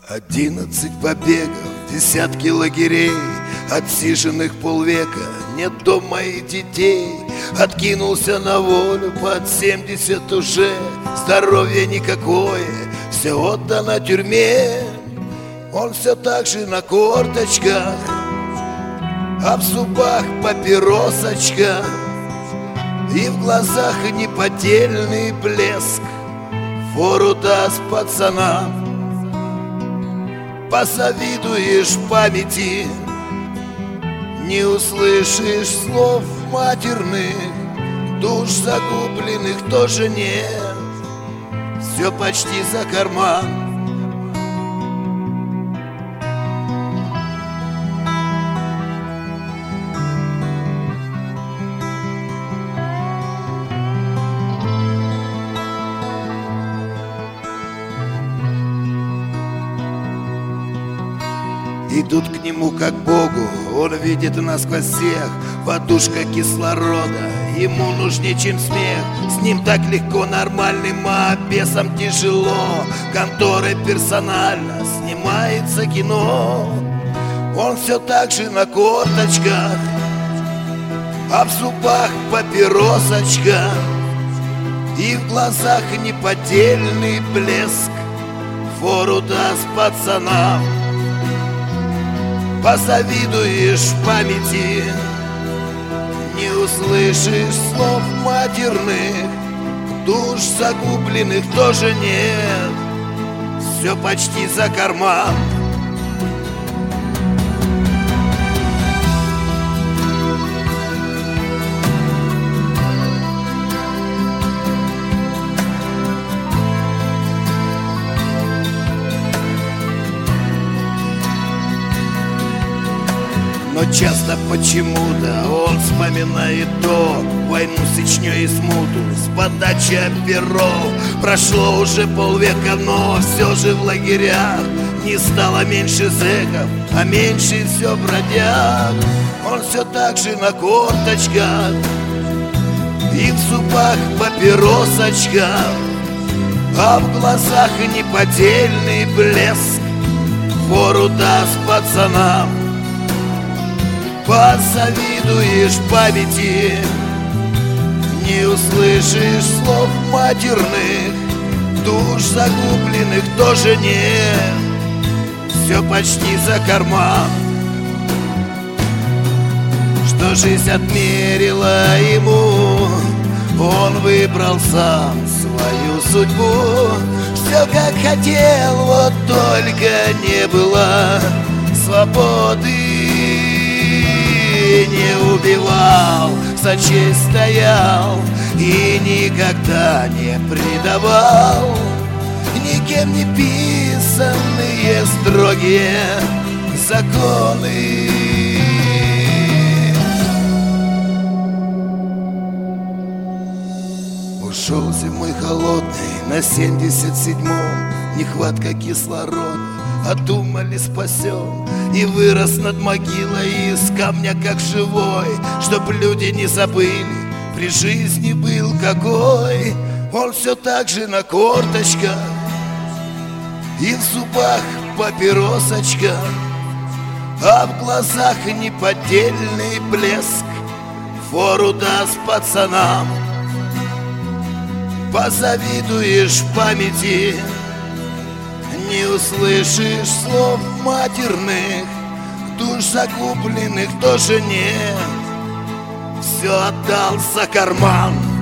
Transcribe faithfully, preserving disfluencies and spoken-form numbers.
Одиннадцать побегов, десятки лагерей, отсиженных полвека, нет дома и детей. Откинулся на волю под семьдесят уже, здоровья никакое, все отдано тюрьме. Он все так же на корточках, а в зубах папиросочка, и в глазах неподдельный блеск. Фору даст пацанам, позавидуешь памяти, не услышишь слов матерных, душ загубленных тоже нет, все почти за карман. Идут к нему как к Богу, он видит насквозь всех. Подушка кислорода, ему нужнее, чем смех. С ним так легко, нормальным, а бесам тяжело. Конторы персонально снимается кино. Он все так же на корточках, а в зубах папиросочка, и в глазах неподдельный блеск. Фору даст пацанам, позавидуешь памяти, не услышишь слов матерных, душ загубленных тоже нет, все почти за карман. Но часто почему-то он вспоминает то войну с Чечней и смуту, с подачи оперов. Прошло уже полвека, но все же в лагерях не стало меньше зэков, а меньше все бродяг. Он все так же на корточках, и в зубах папиросочка, а в глазах неподдельный блеск. Фору даст пацанам, позавидуешь памяти, не услышишь слов матерных, душ загубленных тоже нет, все почти за карман. Что жизнь отмерила ему, он выбрал сам свою судьбу. Все как хотел, вот только не было свободы. Не убивал, за честь стоял и никогда не предавал. Никем не писанные строгие законы. Ушел зимой холодной на семьдесят седьмом, нехватка кислорода, а думали спасем. И вырос над могилой из камня как живой, чтоб люди не забыли, при жизни был какой. Он все так же на корточках, и в зубах папиросочка, а в глазах неподдельный блеск. Фору даст пацанам, позавидуешь памяти, не услышишь слов матерных, душ загубленных тоже нет, все отдал за карман.